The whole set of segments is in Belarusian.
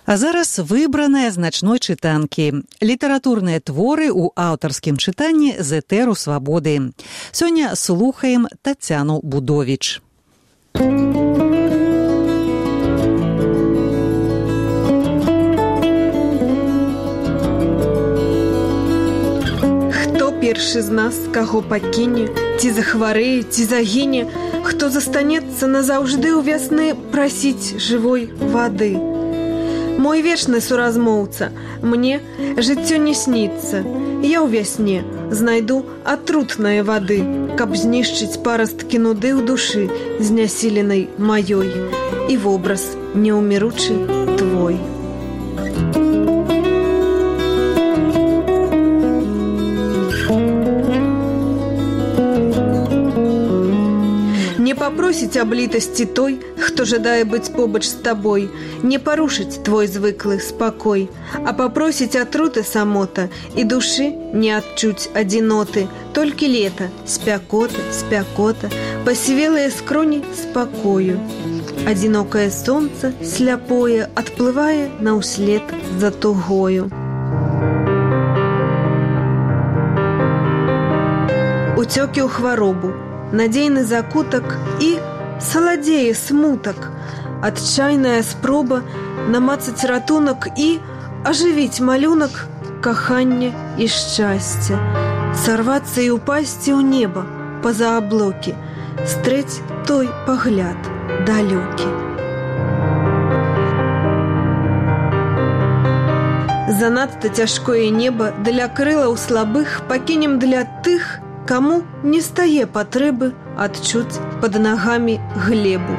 А зараз выбраныя значной чытанкі. Літаратурныя творы ў аўтарскім чытанні з этэру свабоды. Сёння слухаем Тацяну Будовіч. Хто першы з нас каго пакіне, ці захварэе, ці загіне, хто застанецца назаўжды ў вясны прасіць жывой вады. Мой вечны суразмоўца, мне жыццё не сніцца. Я ў вясне знайду атрутнае вады, каб знішчыць парасткі нуды ў душы, знясіленай маёй, і вобраз неўміручы твой. Не попросіць аблітасці той, хто жадае быць побач з табой, не парушыць твой звыклы спакой, а попросіць атруты самота і душы не адчуць адзіноты, толькі лета, спякота, пасівелыя скроні спакою. Адзінокае сонца сляпое адплывае наўслед за тугою. Уцёкі ў хваробу, надзейны закутак і саладзее смутак, адчайная спроба намацаць ратунак і ажывіць малюнак кахання і шчасця, сарвацца і ўпасці ў неба па-за аблокі, стрэць той пагляд далёкі. Занадта цяжкое неба для крылаў слабых пакінем для тых, каму не стае патрэбы адчуць пад нагамі глебу.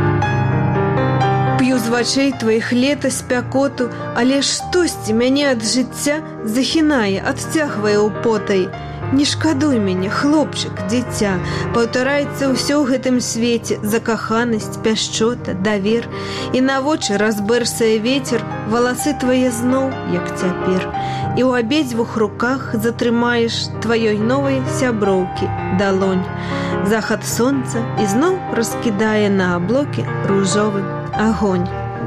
П'ю з вачэй тваіх лета спякоту, але штосьці мяне ад жыцця захінае, адцягвае ў потай. Не шкадуй мяне, хлопчык, дзіця, паўтараецца ўсё ў гэтым свеце, закаханасць, пяшчота, давер, і на вочы разбэрсае вецер, валасы твае зноў, як цяпер, і ў абедзвюх руках затрымаеш тваёй новай сяброўкі далонь. Захад сонца ізноў раскідае на аблокі ружовы агонь.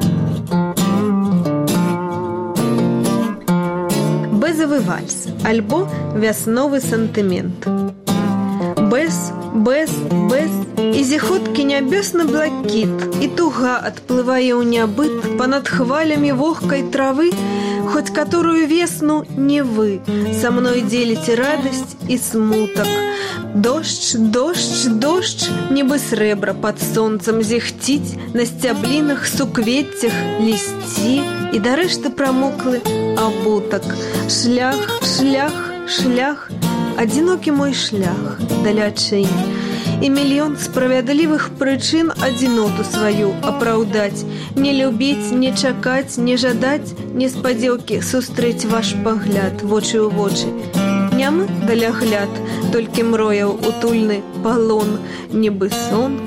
Бэзавы вальс альбо вясновы сантымент. Бэз, і зіхоткі нябёсны блакіт, і туга адплывае ў нябыт панад хвалямі вогкай травы, хоць каторую весну не вы са мной дзеліце радасць і смутак. Дождж, нібы срэбра пад сонцам зіхціць на сцяблінах, суквеццях, лісці, і дарэшты прамоклы абутак. Шлях, адзінокі мой шлях далячэй. І мільён справядлівых прычын адзіноту сваю апраўдаць, не любіць, не чакаць, не жадаць, неспадзеўкі сустрэць ваш пагляд вочы ў вочы. Нямы далягляд, толькі мрояў утульны палон, нібы сон.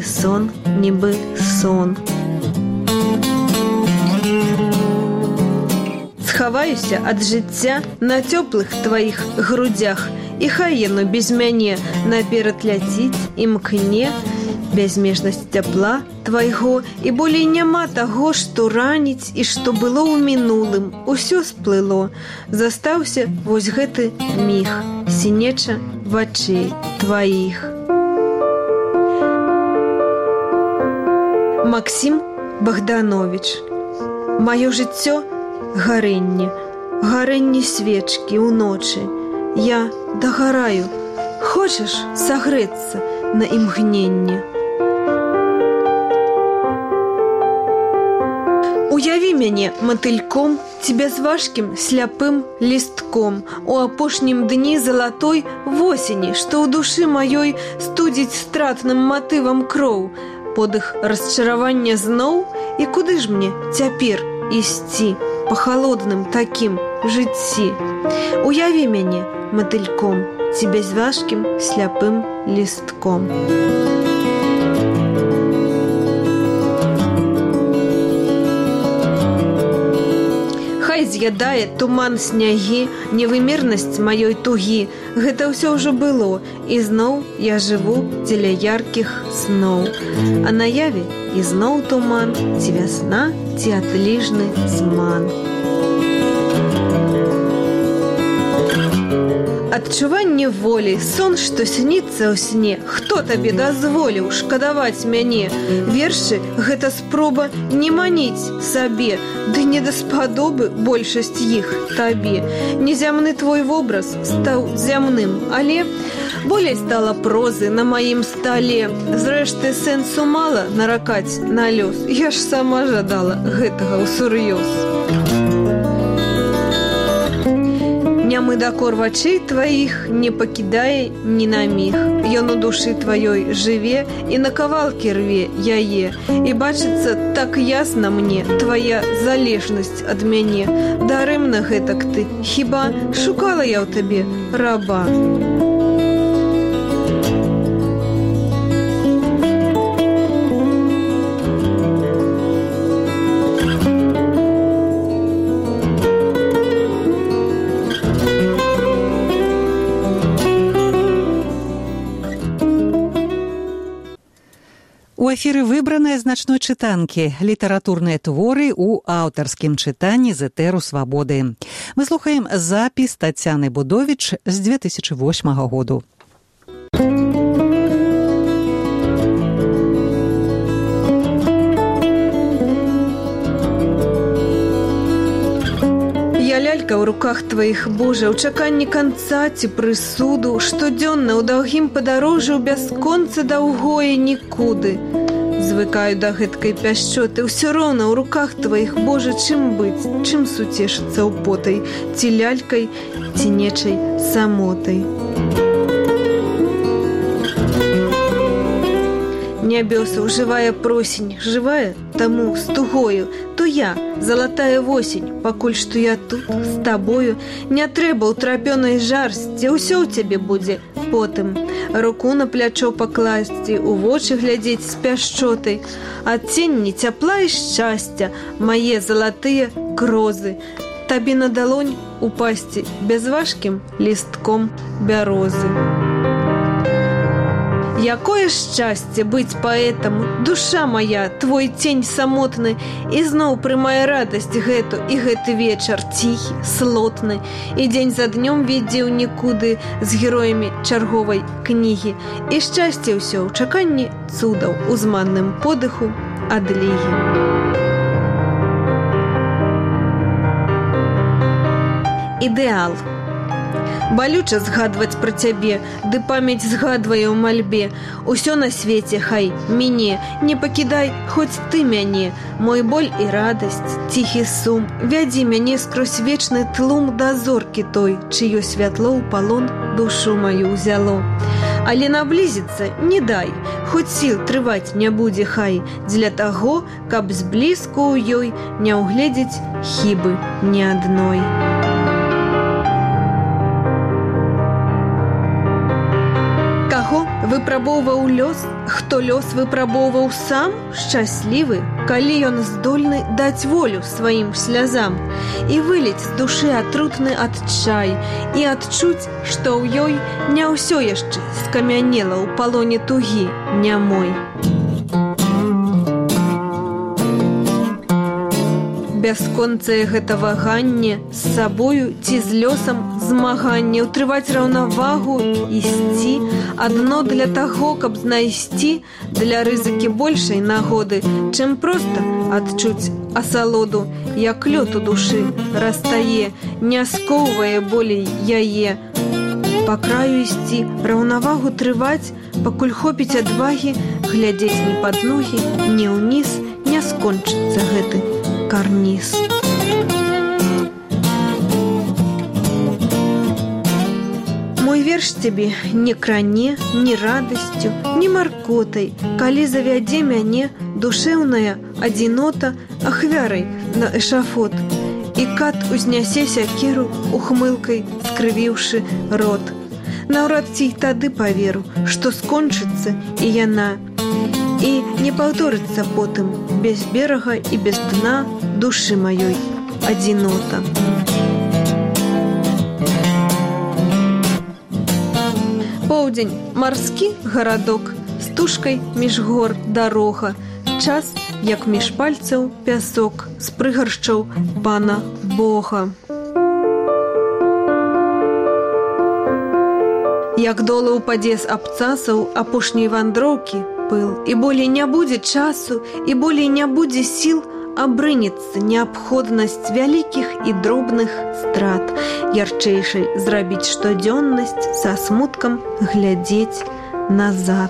Схаваюся ад жыцця на цёплых тваіх грудзях, і хай яно без мяне наперад ляціць, імкне, бязмежнасць цяпла твайго, і болей няма таго, што раніць і што было ў мінулым, усё сплыло. Застаўся вось гэты міг, сінеча вачэй тваіх. Максім Богданович. Маё жыццё гарэнне свечкі ўночы. Я дагараю, хочаш сагрэцца на імгненне. Уяві мяне матыльком, ці бязважкім сляпым лістком у апошнім дні залатой восені, што ў душы маёй студзіць стратным матывам кроў, подых расчаравання зноў, і куды ж мне цяпер ісці па халодным такім жыцці? Уяві мяне матыльком, ці бязважкім сляпым лістком. з'ядае туман снягі, невымернасць маёй тугі. Гэта ўсё ўжо было, і зноў я жыву дзеля яркіх сноў. А наяве ізноў туман, ці вясна, ці адліжны зман. Адчуванне волі, сон, што сніцца ў сне. Хто табе дазволіў шкадаваць мяне? Вершы – гэта спроба не маніць сабе, ды не даспадобы большасць іх табе. Незямны твой вобраз стаў зямным, але болей стала прозы на маім стале. Зрэшты, сэнсу мала наракаць на лёс. Я ж сама жадала гэтага ўсур'ёз. Нямы дакор вачэй тваіх не пакідае ні на міг. Ён у душы тваёй жыве і на кавалкі рве яе. І бачыцца так ясна мне твая залежнасць ад мяне. Дарэмна гэтак ты, хіба шукала я ў табе раба? У эфіры выбраныя значной чытанкі, літаратурныя творы ў аўтарскім чытанні з этэру свабоды. Мы слухаем запіс Тацяны Будовіч з 2008 году. Я лялька ў руках тваіх, Божа, ў чаканні канца ці прысуду, штодзённа ў даўгім падарожжу бясконца даўгое нікуды. Звыкаю да гэткай пяшчоты, ўсё роўна ў руках тваіх, Божа, чым быць, чым суцешыцца ўпотай, ці лялькай, ці нечай самотай. Нябёсаў жывая просень, жывая таму з тугою, то я, залатая восень, пакуль што я тут з табою. Не трэба ў трапёнай жарсці, ўсё ў цябе будзе потым. Руку на плячо пакласці, у вочы глядзець з пяшчотай. Адценні цяпла і шчасця, мае залатыя грозы. Табе на далонь упасці бязважкім лістком бярозы. Якое шчасце быць паэтам, душа моя, твой цень самотны, і зноў прымае радасць гэту, і гэты вечар ціхі, слотны, і дзень за днём вядзе ў нікуды з героямі чарговай кнігі. І шчасце ўсё ў чаканні цудаў, у зманным подыху адлігі. Ідэал. Балюча згадваць пра цябе, ды памяць згадвае ў мальбе. Усё на свеце хай міне, не пакідай хоць ты мяне. Мой боль і радасць, ціхі сум, вядзі мяне скрозь вечны тлум да зоркі той, чыё святло ў палон душу маю ўзяло. Але наблізіцца не дай, хоць сіл трываць не будзе хай, дзеля таго, каб зблізку ў ёй не ўгледзець хібы ні адной. Выпрабоўваў лёс, хто лёс выпрабоўваў сам, шчаслівы, калі ён здольны даць волю сваім слязам і выліць з душы атрутны адчай і адчуць, што ў ёй не ўсё яшчэ скамянела ў палоне тугі нямой. Бясконцае гэта ваганне з сабою ці з лёсам змаганне, утрываць раўнавагу, ісці, адно для таго, каб знайсці для рызыкі большай нагоды, чым проста адчуць асалоду, як лёд у душы растае, не скоўвае болей яе. Па краю ісці, раўнавагу трываць, пакуль хопіць адвагі, глядзець не пад ногі, не ўніз, не скончыцца гэты карніз. Мой верш цябе не кране, ні радасцю, ні маркотай, калі завядзе мяне душэўная адзінота ахвярай на эшафот, і кат узнясе сякеру ухмылкай, скрывіўшы рот. Наўрад ці тады паверу, што скончыцца і яна, і не паўторыцца потым без берага і без дна душы маёй одинота. Поўдзень марскі гарадок, стужкай між гор дарога, час, як між пальцаў пясок, з прыгаршчаў пана Бога. Як долы ўпадзе з абцасаў апошняй вандроўкі пыл, і болей не будзе часу, і болей не будзе сіл, абрынецца неабходнасць вялікіх і дробных страт, ярчэйшай зрабіць штодзённасць, са смуткам глядзець назад.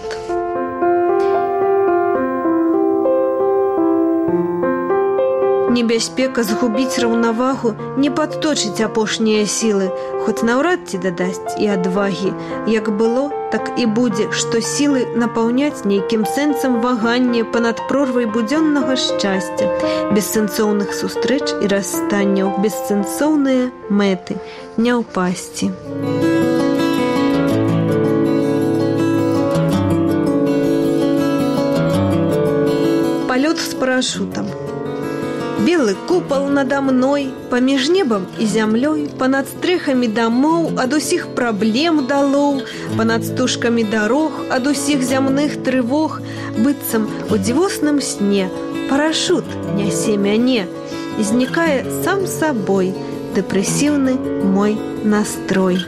Небяспека згубіць раўнавагу не падточыць апошнія сілы, хоць наўрад ці дадасць і адвагі. Як было, так і будзе, што сілы напаўняць нейкім сэнсам ваганне панад прорвай будзённага шчасця, бессэнсоўных сустрэч і расстанняў, бессэнсоўныя мэты, не ўпасці. Палёт з парашутам. Белы купал надо мной, паміж небам і зямлёй, панад стрэхамі дамоў, ад усіх праблем далоў, панад стужкамі дарог, ад усіх зямных трывог, быццам у дзівосным сне парашут нясе мяне, і знікае сам сабой дэпрэсіўны мой настрой.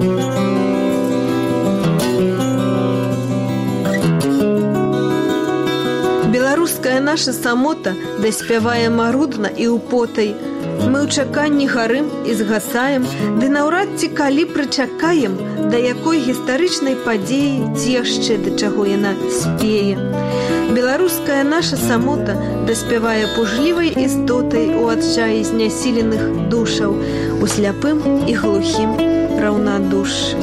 Беларуская наша самота даспявае марудна і употай. Мы ў чаканні гарым і згасаем, ды наўрад ці калі прычакаем, да якой гістарычнай падзеі ці яшчэ да чаго яна спее. Беларуская наша самота даспявае пужлівай істотай у адчаі знясіленых душаў, у сляпым і глухім раўнадушшы.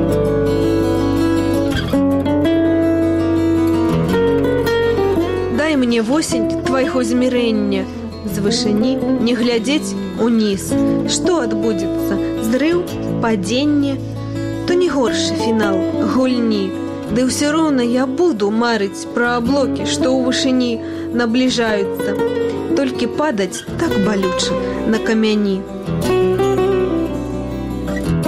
Дай мне восень твайго змірэння, з вышыні не глядзець уніз. Што адбудзецца? Зрыў, падзенне? То не горшы фінал гульні. Ды ўсё роўна я буду марыць пра аблокі, што ў вышыні набліжаюцца. Толькі падаць так балюча на камяні.